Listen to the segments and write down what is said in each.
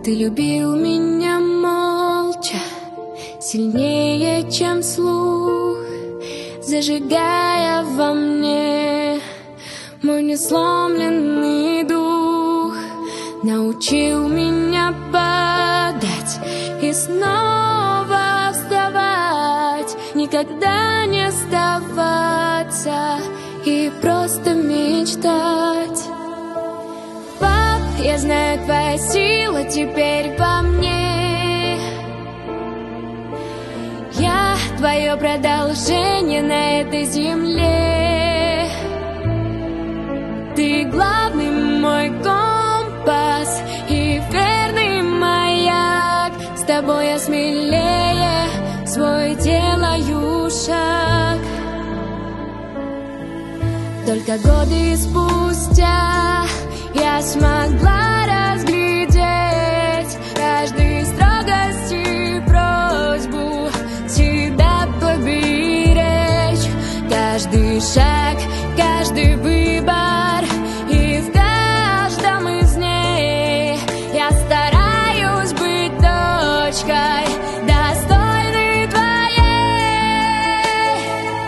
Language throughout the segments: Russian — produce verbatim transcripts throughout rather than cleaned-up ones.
Ты любил меня молча, сильнее, чем слух, зажигая во мне мой несломленный дух. Научил меня падать и снова вставать, никогда не сдаваться и просто мечтать. Пап, я знаю, твоя сила теперь во мне. Я твое продолжение на этой земле. Ты главный мой компас и верный маяк. С тобой я смелее свой делаю шаг. Только годы спустя я смогла разглядеть каждой строгости просьбу тебя поберечь. Каждый шаг, каждый выбор, и в каждом из них я стараюсь быть дочкой, достойной твоей.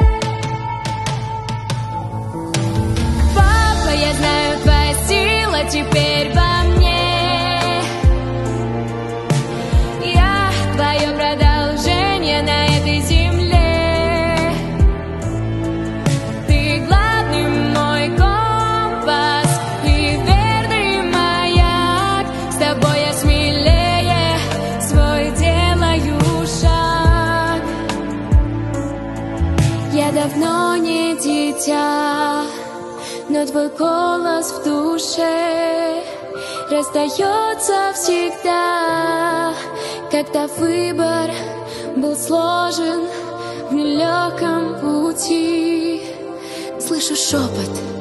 Папа, я знаю, твоя сила теперь во мне. Я твое продолжение на этой земле. Ты главный мой компас и верный маяк. С тобой я смелее свой делаю шаг. Я давно не дитя, но твой голос в душе раздается всегда, когда выбор был сложен в нелегком пути. Слышу шепот